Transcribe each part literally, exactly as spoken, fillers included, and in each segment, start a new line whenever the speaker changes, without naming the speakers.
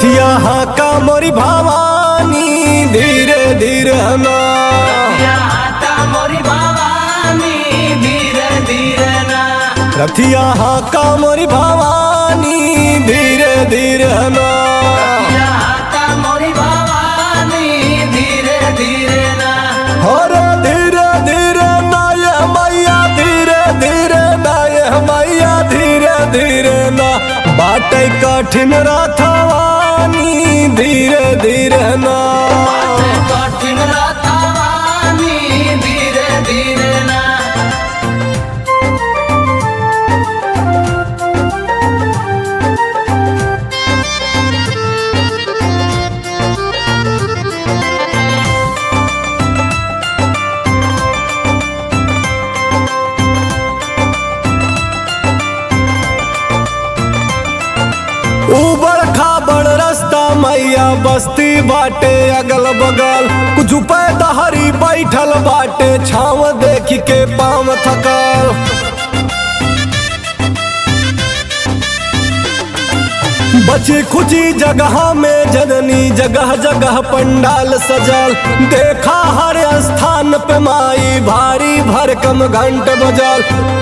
रथिया हाका मोरी भवानी धीरे धीरे ना
रथिया हाका मोरी भवानी धीरे धीरे ना
रथिया हाका मोरी भवानी धीरे धीरे ना
रथिया हाका मोरी भवानी धीरे धीरे ना
और धीरे धीरे ना ये मैया धीरे धीरे ना ये मैया धीरे धीरे ना बाटे कठिन रथवानी धीरे धीरे ना
कठिन रथवानी धीरे धीरे ना
उबड़ खाबड़ रास्ता मैया बस्ती बाटे अगल बगल कुछ पैदहरी बैठल बाटे छाव देख के पाँव थकल बची खुची जगह में जननी जगह जगह पंडाल सजल देखा हर स्थान पे माई भारी भरकम घंट बजल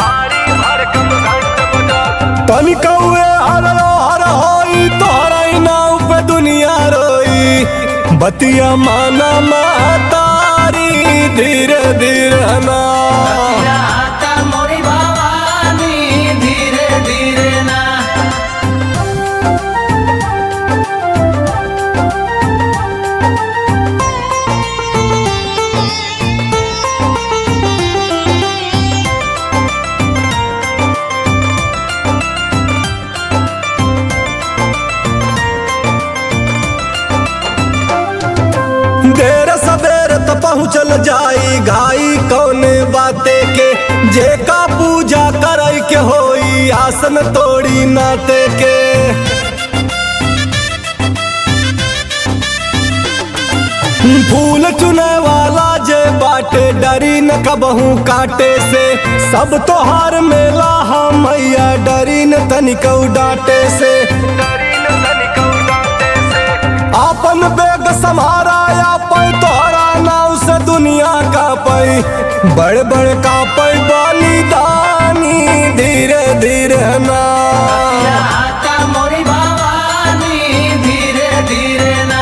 तनी कौए हर हर होई तोहरा नाव पे दुनिया रोई बतिया माना महतारी धीरे धीरे ना
रथिया हाका मोरी भवानी धीरे धीरे ना
देर सवेर त पहुँचल जाई घाई कौने बाते के जे का पूजा करई के होई आसन तोड़ी नाते के फूल चुने वाला जे बाटे डरी न कबहू काटे से सब तोहार मेला हा मैया डरी न तनिकौ डांटे से आपन बेग सम्हारा या पै तोहरा नाव से दुनिया का पै बड़ बड़ का पै बलिदानी धीरे धीरे ना
रथिया हाका मोरी भवानी धीरे धीरे ना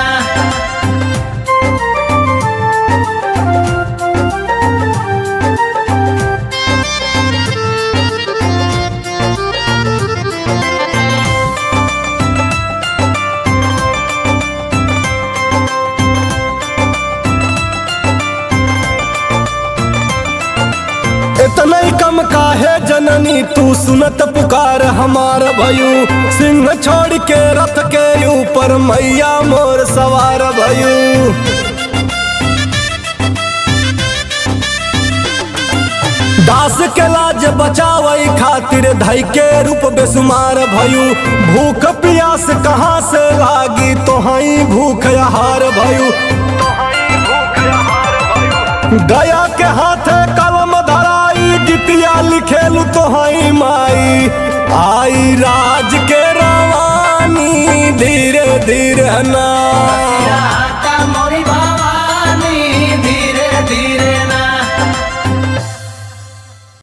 इतना ही कम काहे जननी तू सुनत पुकार हमार भयू सिंह छोड़ के रथ के ऊपर मैया मोर सवार भयू दास के लाज बचावई खातिर धई के रूप बेसुमार भयू भूख प्यास कहाँ से लागी तोहई भूख आहार भयू गया के हाथे कलम धराई गीतिया लिखेलू तोहई माई आई राज के रवानी धीरे धीरे ना
रथिया हाका